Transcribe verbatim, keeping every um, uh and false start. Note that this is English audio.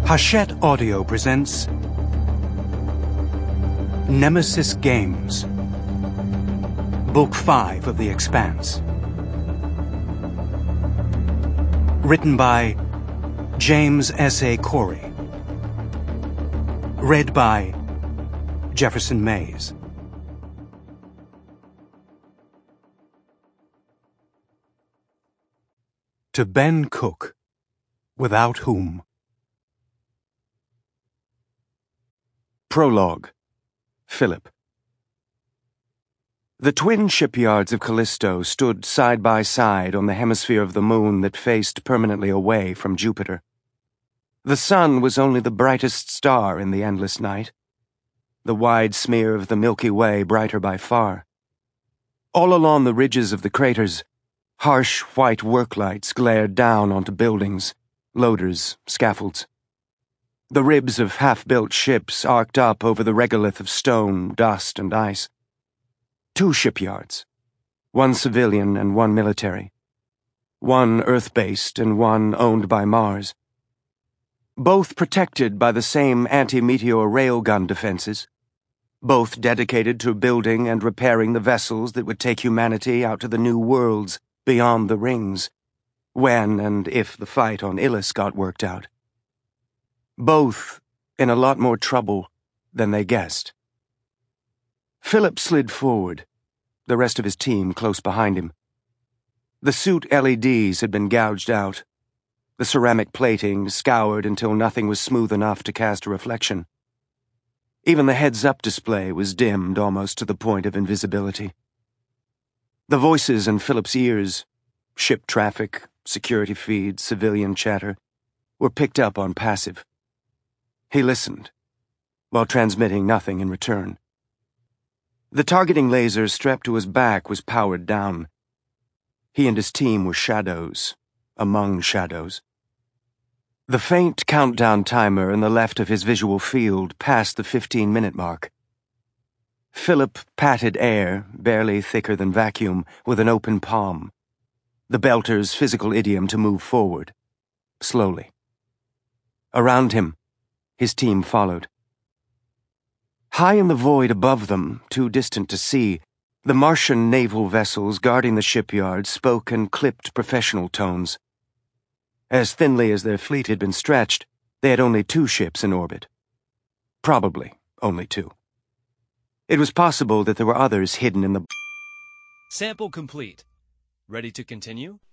Hachette Audio presents Nemesis Games, Book five of The Expanse. Written by James S A Corey. Read by Jefferson Mays. To Ben Cook, without whom. Prologue. Philip. The twin shipyards of Callisto stood side by side on the hemisphere of the moon that faced permanently away from Jupiter. The sun was only the brightest star in the endless night, the wide smear of the Milky Way brighter by far. All along the ridges of the craters, harsh white worklights glared down onto buildings, loaders, scaffolds. The ribs of half-built ships arced up over the regolith of stone, dust, and ice. Two shipyards, one civilian and one military, one Earth-based and one owned by Mars. Both protected by the same anti-meteor railgun defenses, both dedicated to building and repairing the vessels that would take humanity out to the new worlds beyond the rings, when and if the fight on Ilus got worked out. Both in a lot more trouble than they guessed. Philip slid forward, the rest of his team close behind him. The suit L E Ds had been gouged out, the ceramic plating scoured until nothing was smooth enough to cast a reflection. Even the heads-up display was dimmed almost to the point of invisibility. The voices in Philip's ears, ship traffic, security feeds, civilian chatter, were picked up on passive. He listened, while transmitting nothing in return. The targeting laser strapped to his back was powered down. He and his team were shadows, among shadows. The faint countdown timer in the left of his visual field passed the fifteen-minute mark. Philip patted air, barely thicker than vacuum, with an open palm, the belter's physical idiom to move forward, slowly. Around him, his team followed. High in the void above them, too distant to see, the Martian naval vessels guarding the shipyard spoke in clipped professional tones. As thinly as their fleet had been stretched, they had only two ships in orbit. Probably only two. It was possible that there were others hidden in the... Sample complete. Ready to continue?